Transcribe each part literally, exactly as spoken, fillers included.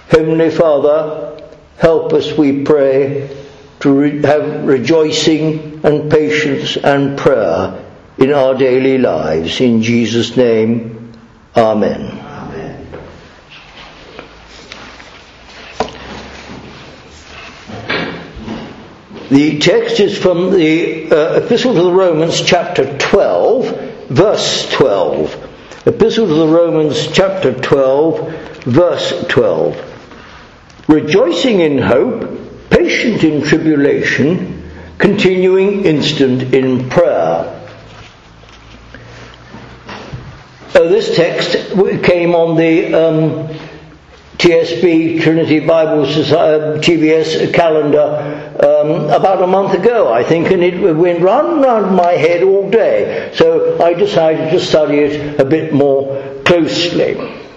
Heavenly Father, help us, we pray, to re- have rejoicing and patience and prayer in our daily lives. In Jesus' name, Amen. Amen. The text is from the uh, Epistle to the Romans, chapter twelve, verse twelve. Epistle to the Romans, chapter twelve, verse twelve. Rejoicing in hope, patient in tribulation, continuing instant in prayer. Uh, this text came on the um, T S B, Trinity Bible Society, T B S calendar um, about a month ago, I think, and it went round and round my head all day. So I decided to study it a bit more closely.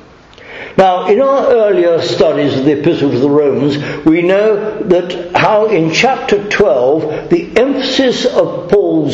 Now, in our earlier studies of the Epistle to the Romans, we know that how in chapter twelve the emphasis of Paul's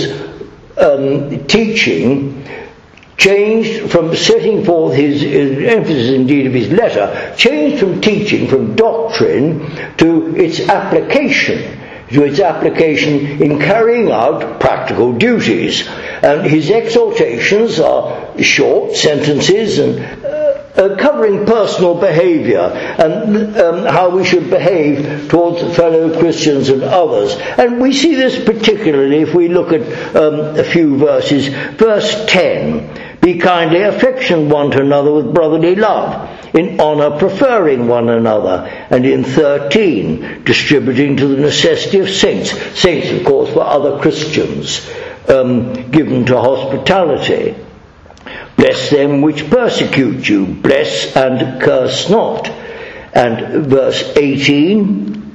um, teaching changed from setting forth his, his emphasis indeed of his letter, changed from teaching, from doctrine, to its application, to its application in carrying out practical duties. And his exhortations are short sentences and uh, uh, covering personal behaviour and um, how we should behave towards fellow Christians and others. And we see this particularly if we look at um, a few verses. Verse ten. Be kindly affectioned one to another with brotherly love, in honour preferring one another, and in thirteen, distributing to the necessity of saints. Saints, of course, were other Christians, um, given to hospitality. Bless them which persecute you, bless and curse not. And verse eighteen,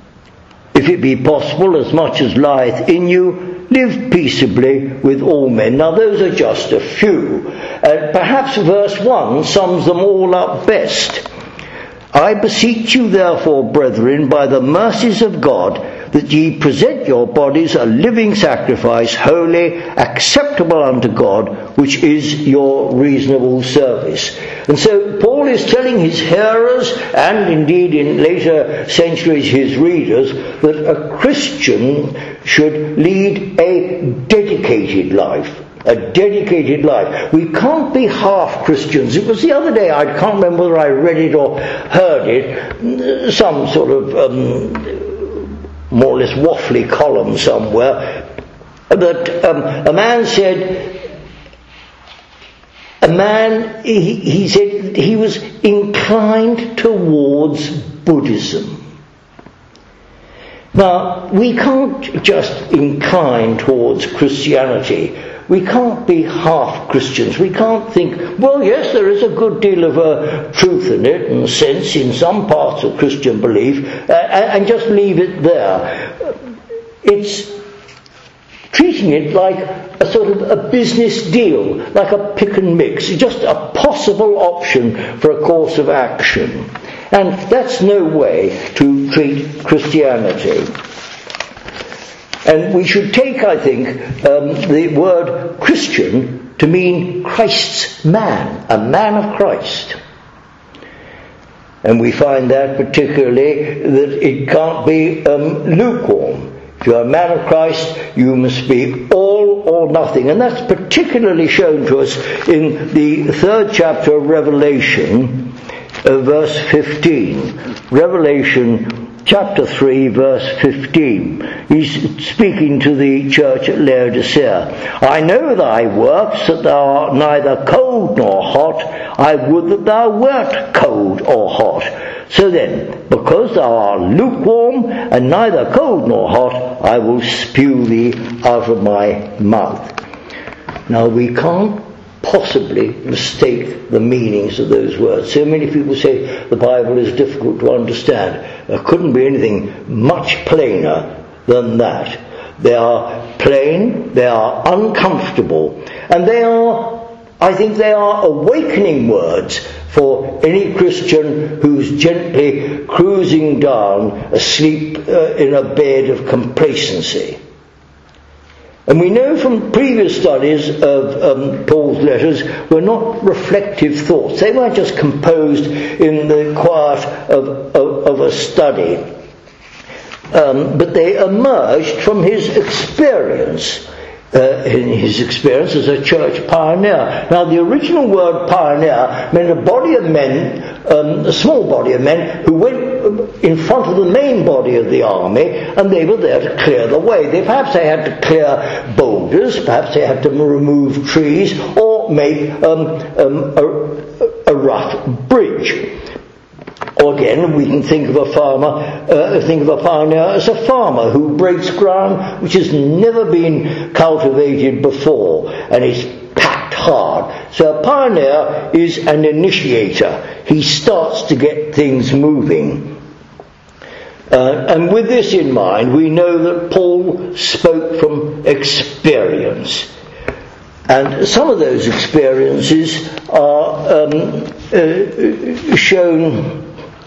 if it be possible, as much as lieth in you, live peaceably with all men. Now those are just a few. Uh, perhaps verse one sums them all up best. I beseech you therefore, brethren, by the mercies of God, that ye present your bodies a living sacrifice, holy, acceptable unto God, which is your reasonable service. And so Paul is telling his hearers, and indeed in later centuries his readers, that a Christian should lead a dedicated life. A dedicated life. We can't be half Christians. It was the other day, I can't remember whether I read it or heard it, some sort of um, more or less waffly column somewhere, that um, a man said, a man, he, he said he was inclined towards Buddhism. Now, we can't just incline towards Christianity. We can't be half Christians. We can't think, well, yes, there is a good deal of uh, truth in it and sense in some parts of Christian belief, uh, and just leave it there. It's treating it like a sort of a business deal, like a pick and mix, just a possible option for a course of action. And that's no way to treat Christianity. And we should take, I think, um, the word Christian to mean Christ's man, a man of Christ. And we find that particularly that it can't be um, lukewarm. If you're a man of Christ, you must be all or nothing. And that's particularly shown to us in the third chapter of Revelation, uh, verse fifteen. Revelation chapter three, verse fifteen. He's speaking to the church at Laodicea. I know thy works, that thou art neither cold nor hot. I would that thou wert cold or hot. So then, because thou art lukewarm, and neither cold nor hot, I will spew thee out of my mouth. Now we can't possibly mistake the meanings of those words. So many people say the Bible is difficult to understand. There couldn't be anything much plainer than that. They are plain, they are uncomfortable, and they are, I think they are awakening words for any Christian who's gently cruising down asleep uh, in a bed of complacency. And we know from previous studies of um, Paul's letters were not reflective thoughts. They weren't just composed in the quiet of, of, of a study. Um, but they emerged from his experience, uh, in his experience as a church pioneer. Now, the original word pioneer meant a body of men, um, a small body of men, who went in front of the main body of the army, and they were there to clear the way. They, perhaps they had to clear boulders, perhaps they had to remove trees, or make um, um, a, a rough bridge. Or again, we can think of a farmer, uh, think of a pioneer as a farmer who breaks ground which has never been cultivated before, and is packed hard. So a pioneer is an initiator. He starts to get things moving. Uh, and with this in mind, we know that Paul spoke from experience. And some of those experiences are um, uh, shown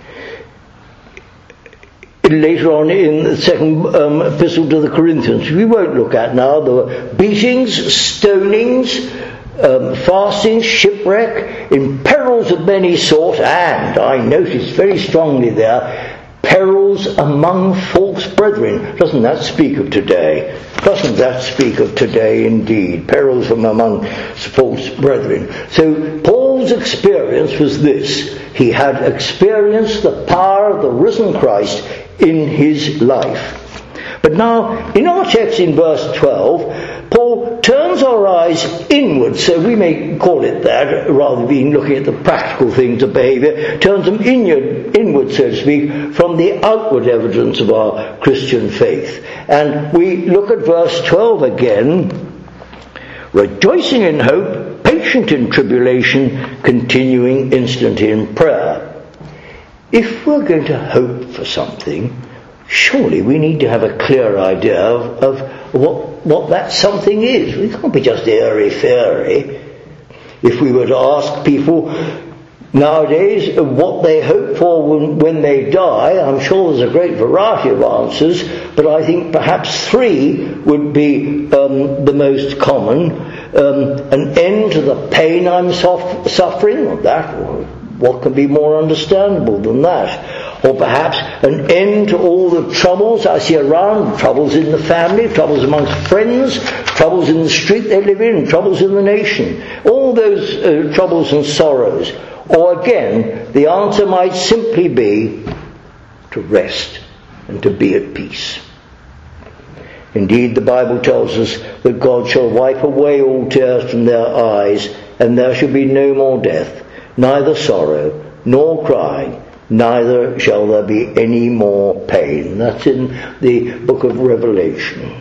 later on in the second um, epistle to the Corinthians. We won't look at now. There were beatings, stonings, um, fastings, shipwreck, in perils of many sort, and I noticed very strongly there, perils among false brethren. Doesn't that speak of today? Doesn't that speak of today indeed? Perils from among false brethren. So Paul's experience was this. He had experienced the power of the risen Christ in his life. But now, in our text in verse twelve, Paul turns our eyes inward, so we may call it that, rather than looking at the practical things of behaviour, turns them inward, inward, so to speak, from the outward evidence of our Christian faith. And we look at verse twelve again, rejoicing in hope, patient in tribulation, continuing instant in prayer. If we're going to hope for something, surely we need to have a clear idea of, of what, what that something is. We can't be just airy-fairy. If we were to ask people nowadays what they hope for when, when they die, I'm sure there's a great variety of answers, but I think perhaps three would be um, the most common. Um, an end to the pain I'm sof- suffering, or that, or what can be more understandable than that? Or perhaps an end to all the troubles I see around, troubles in the family, troubles amongst friends, troubles in the street they live in, troubles in the nation. All those uh, troubles and sorrows. Or again, the answer might simply be to rest and to be at peace. Indeed, the Bible tells us that God shall wipe away all tears from their eyes, and there shall be no more death, neither sorrow, nor crying, neither shall there be any more pain. That's in the book of Revelation.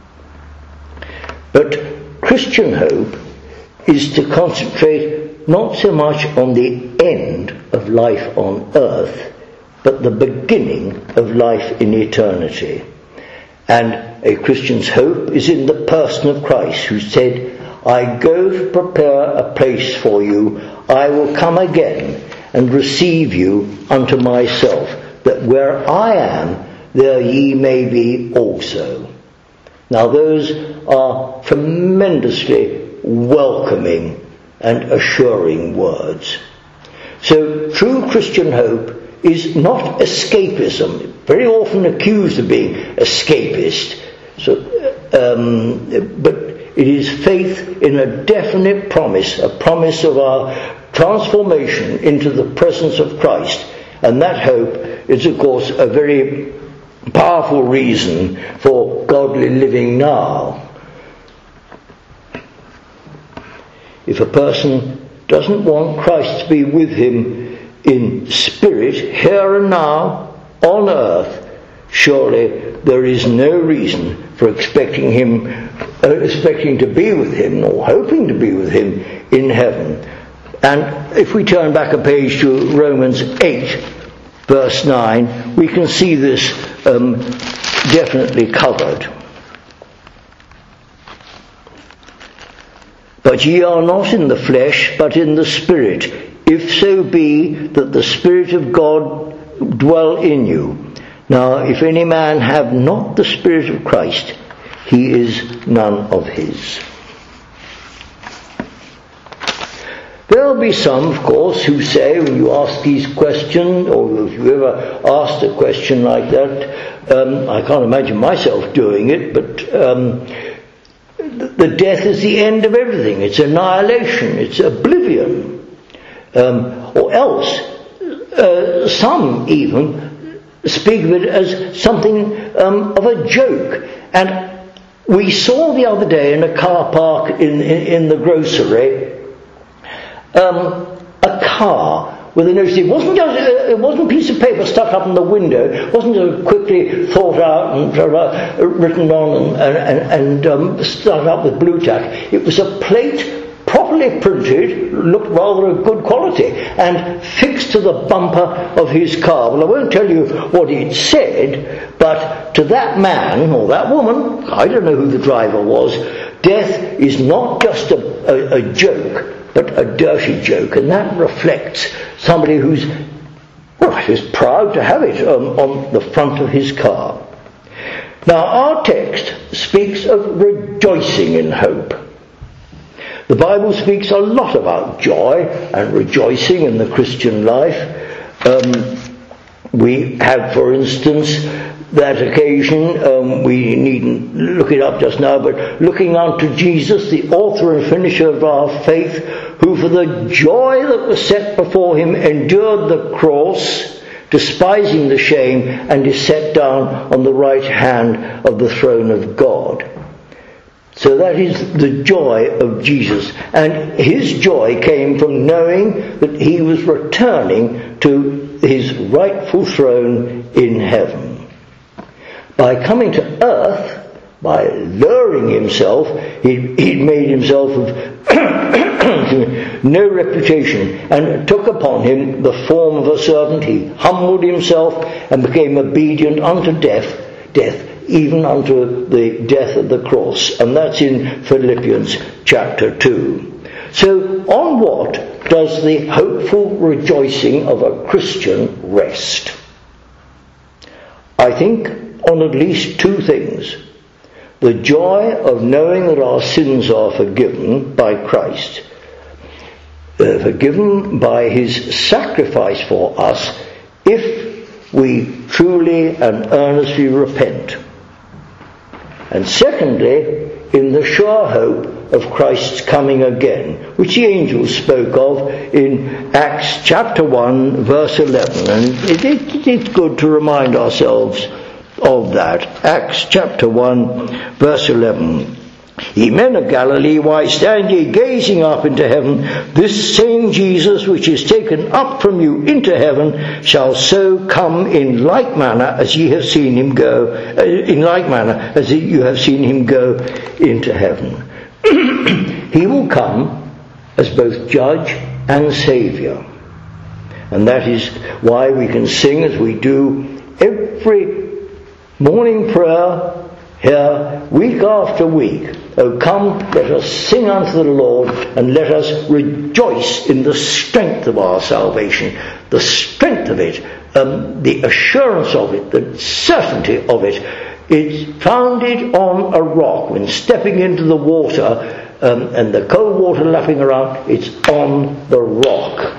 But Christian hope is to concentrate not so much on the end of life on earth, but the beginning of life in eternity. And a Christian's hope is in the person of Christ, who said, I go to prepare a place for you, I will come again and receive you unto myself, that where I am, there ye may be also. Now those are tremendously welcoming and assuring words. So true Christian hope is not escapism, very often accused of being escapist, so, um, but it is faith in a definite promise, a promise of our transformation into the presence of Christ. And that hope is, of course, a very powerful reason for godly living now. If a person doesn't want Christ to be with him in spirit, here and now, on earth, surely there is no reason for expecting him, uh, expecting to be with him, or hoping to be with him in heaven. And if we turn back a page to Romans eight, verse nine, we can see this um, definitely covered. But ye are not in the flesh, but in the Spirit, if so be that the Spirit of God dwell in you. Now, if any man have not the Spirit of Christ, he is none of his. There'll be some, of course, who say, when you ask these questions, or if you ever asked a question like that, um, I can't imagine myself doing it, but um, the death is the end of everything. It's annihilation. It's oblivion. Um, or else, uh, some even speak of it as something um, of a joke. And we saw the other day in a car park in, in, in the grocery, Um, a car with a notice. It wasn't just a, it wasn't a piece of paper stuck up in the window. It wasn't a quickly thought out and uh, written on and, and, and um, stuck up with blue tack. It was a plate, properly printed, looked rather of good quality, and fixed to the bumper of his car. Well, I won't tell you what it said, but to that man or that woman, I don't know who the driver was, death is not just a, a, a joke, but a dirty joke, and that reflects somebody who's, well, is proud to have it um, on the front of his car. Now, our text speaks of rejoicing in hope. The Bible speaks a lot about joy and rejoicing in the Christian life. Um, we have, for instance, that occasion, um, we needn't look it up just now, but looking unto Jesus, the author and finisher of our faith, who for the joy that was set before him endured the cross, despising the shame, and is set down on the right hand of the throne of God. So that is the joy of Jesus. And his joy came from knowing that he was returning to his rightful throne in heaven. By coming to earth, by lowering himself, he he'd made himself of no reputation, and took upon him the form of a servant. He humbled himself and became obedient unto death, death, even unto the death of the cross. And that's in Philippians chapter two. So on what does the hopeful rejoicing of a Christian rest? I think on at least two things. The joy of knowing that our sins are forgiven by Christ, uh, forgiven by his sacrifice for us, if we truly and earnestly repent. And secondly, in the sure hope of Christ's coming again, which the angels spoke of in Acts chapter one, verse eleven. And it, it, it's good to remind ourselves of that. Acts chapter one, verse eleven. Ye men of Galilee, why stand ye gazing up into heaven? This same Jesus which is taken up from you into heaven shall so come in like manner as ye have seen him go, uh, in like manner as you have seen him go into heaven. He will come as both judge and saviour. And that is why we can sing as we do every morning prayer here, week after week. Oh, come, let us sing unto the Lord, and let us rejoice in the strength of our salvation, the strength of it, um, the assurance of it, the certainty of it. It's founded on a rock. When stepping into the water um, and the cold water lapping around, it's on the rock.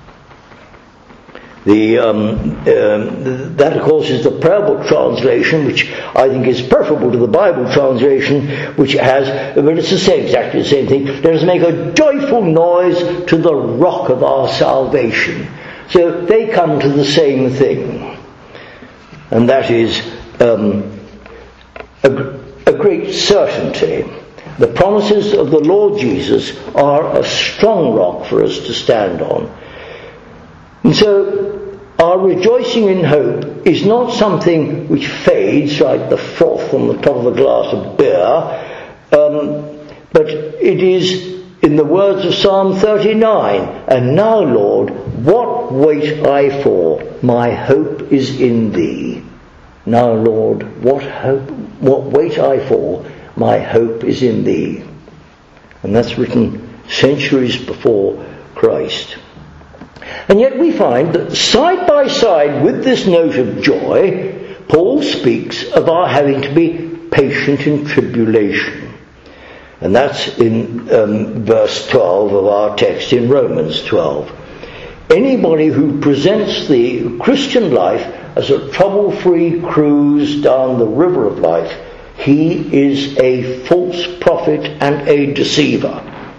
The, um, um, that, of course, is the prayer book translation, which I think is preferable to the Bible translation, which has, but it's the same, exactly the same thing. Let us make a joyful noise to the rock of our salvation. So they come to the same thing. And that is um, a, a great certainty. The promises of the Lord Jesus are a strong rock for us to stand on. And so our rejoicing in hope is not something which fades like the froth on the top of a glass of beer, um, but it is, in the words of Psalm thirty-nine, and now, Lord, what wait I for? My hope is in thee. Now, Lord, what hope, what wait I for? My hope is in thee. And that's written centuries before Christ. And yet we find that side by side with this note of joy, Paul speaks of our having to be patient in tribulation. And that's in um, verse twelve of our text in Romans twelve. Anybody who presents the Christian life as a trouble-free cruise down the river of life, he is a false prophet and a deceiver.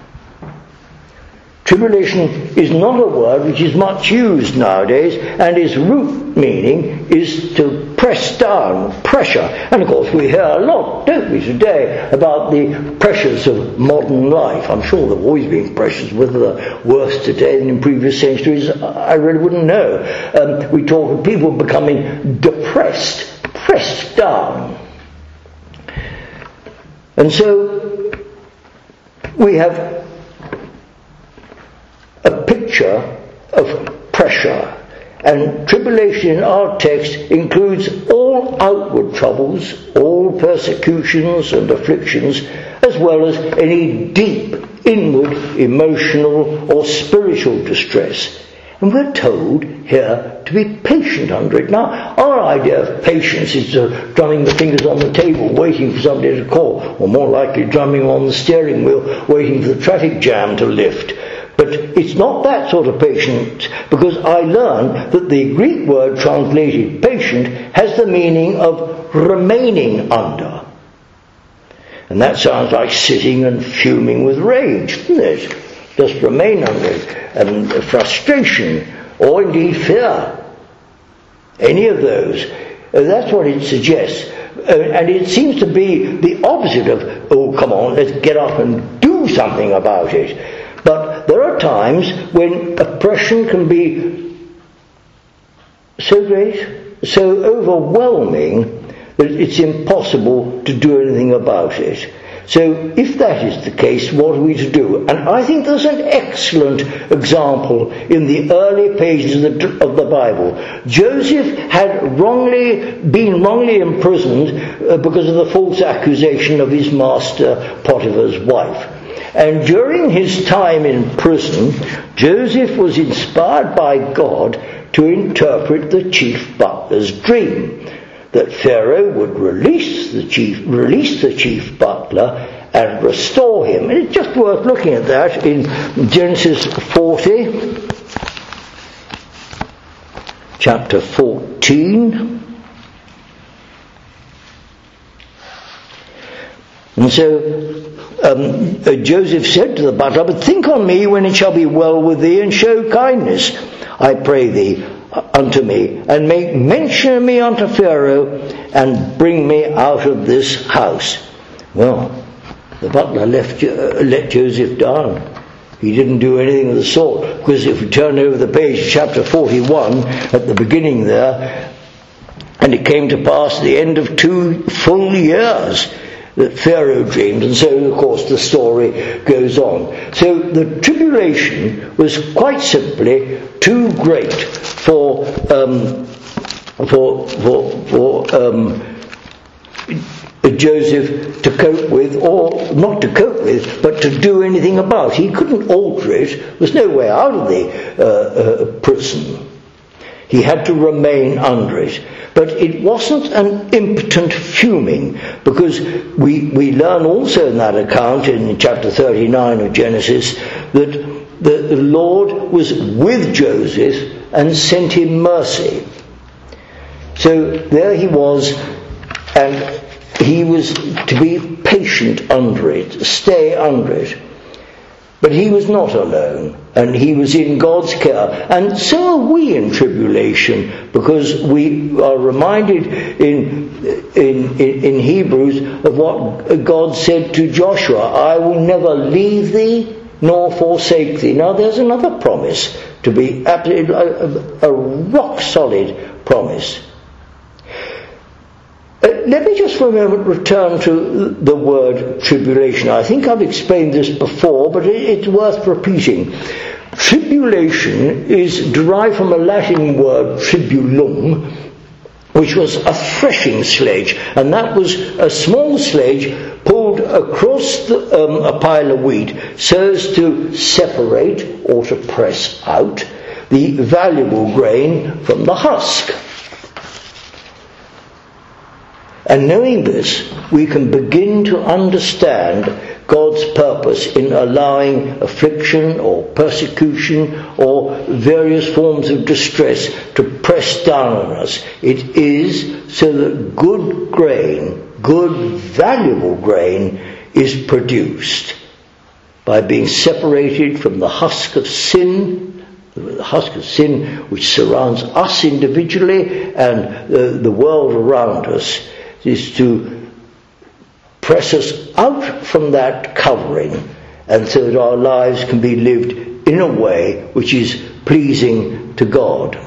Tribulation is not a word which is much used nowadays, and its root meaning is to press down, pressure. And of course we hear a lot, don't we, today, about the pressures of modern life. I'm sure there have always been pressures, whether they're worse today than in previous centuries, I really wouldn't know. Um, we talk of people becoming depressed, pressed down. And so we have a picture of pressure, and tribulation in our text includes all outward troubles, all persecutions and afflictions, as well as any deep inward emotional or spiritual distress. And we're told here to be patient under it. Now, our idea of patience is uh, drumming the fingers on the table, waiting for somebody to call, or more likely drumming on the steering wheel, waiting for the traffic jam to lift. But it's not that sort of patience, because I learned that the Greek word translated patient has the meaning of remaining under. And that sounds like sitting and fuming with rage, doesn't it? Just remain under it. And frustration, or indeed fear. Any of those. Uh, that's what it suggests. Uh, and it seems to be the opposite of, oh, come on, let's get up and do something about it. But there are times when oppression can be so great, so overwhelming, that it's impossible to do anything about it. So if that is the case, what are we to do? And I think there's an excellent example in the early pages of the, of the Bible. Joseph had wrongly been wrongly imprisoned uh, because of the false accusation of his master Potiphar's wife. And during his time in prison, Joseph was inspired by God to interpret the chief butler's dream, that Pharaoh would release the chief, release the chief butler and restore him. And it's just worth looking at that in Genesis forty, chapter fourteen. And so um, uh, Joseph said to the butler, "But think on me when it shall be well with thee, and show kindness, I pray thee, unto me, and make mention of me unto Pharaoh, and bring me out of this house." Well, the butler left uh, let Joseph down. He didn't do anything of the sort, because if we turn over the page, chapter forty-one, at the beginning there, and it came to pass at the end of two full years that Pharaoh dreamed, and so of course the story goes on. So the tribulation was quite simply too great for um, for for for um, Joseph to cope with, or not to cope with, but to do anything about. He couldn't alter it. There was no way out of the uh, uh, prison. He had to remain under it. But it wasn't an impotent fuming, because we, we learn also in that account in chapter thirty-nine of Genesis that the, the Lord was with Joseph and sent him mercy. So there he was, and he was to be patient under it, stay under it. But he was not alone, and he was in God's care. And so are we in tribulation, because we are reminded in, in, in, in Hebrews of what God said to Joshua, "I will never leave thee nor forsake thee." Now there's another promise, to be absolutely a, a rock solid promise. Uh, let me just for a moment return to the word tribulation. I think I've explained this before, but it, it's worth repeating. Tribulation is derived from a Latin word, tribulum, which was a threshing sledge, and that was a small sledge pulled across the, um, a pile of wheat so as to separate or to press out the valuable grain from the husk. And knowing this, we can begin to understand God's purpose in allowing affliction or persecution or various forms of distress to press down on us. It is so that good grain, good valuable grain, is produced by being separated from the husk of sin, the husk of sin which surrounds us individually and uh, the world around us, is to press us out from that covering, and so that our lives can be lived in a way which is pleasing to God.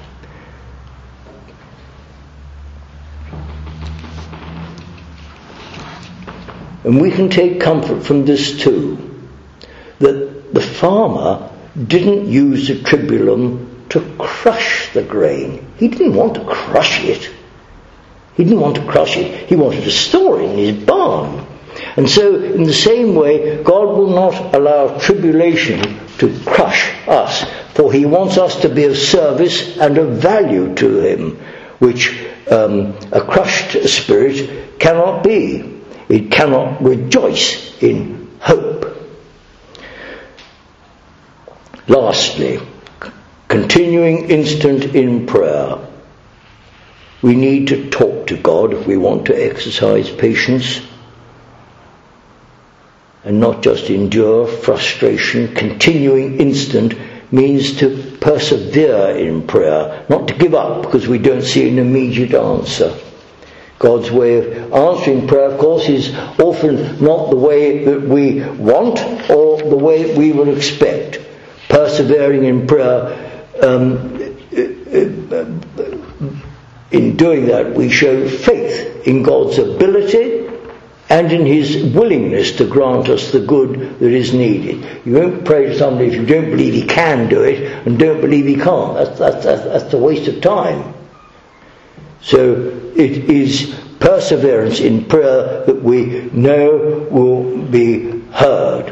And we can take comfort from this too, that the farmer didn't use the tribulum to crush the grain. He didn't want to crush it. He didn't want to crush it. He wanted to store it in his barn. And so, in the same way, God will not allow tribulation to crush us, for he wants us to be of service and of value to him, which um, a crushed spirit cannot be. It cannot rejoice in hope. Lastly, continuing instant in prayer. We need to talk to God if we want to exercise patience and not just endure frustration. Continuing instant means to persevere in prayer, not to give up because we don't see an immediate answer. God's way of answering prayer, of course, is often not the way that we want or the way we would expect. Persevering in prayer, um, in doing that, we show faith in God's ability and in his willingness to grant us the good that is needed. You won't pray to somebody if you don't believe he can do it and don't believe he can't. That's, that's, that's, that's a waste of time. So it is perseverance in prayer that we know will be heard.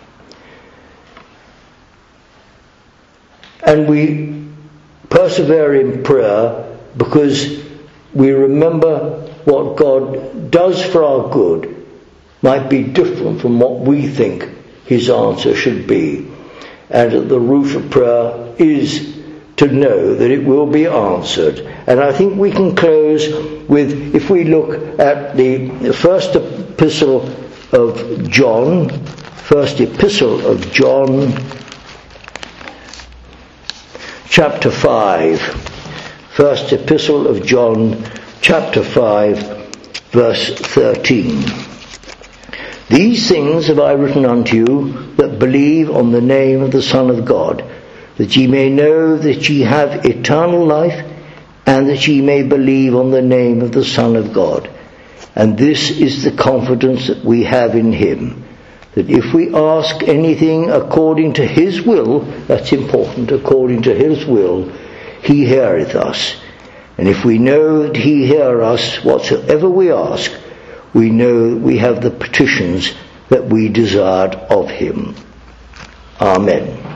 And we persevere in prayer because we remember what God does for our good might be different from what we think his answer should be. And at the root of prayer is to know that it will be answered. And I think we can close with, if we look at the first epistle of John, first epistle of John, chapter five. First epistle of John, chapter five, verse thirteen. These things have I written unto you that believe on the name of the Son of God, that ye may know that ye have eternal life, and that ye may believe on the name of the Son of God. And this is the confidence that we have in him, that if we ask anything according to his will, that's important, according to his will, he heareth us. And if we know that he hear us whatsoever we ask, we know that we have the petitions that we desired of him. Amen.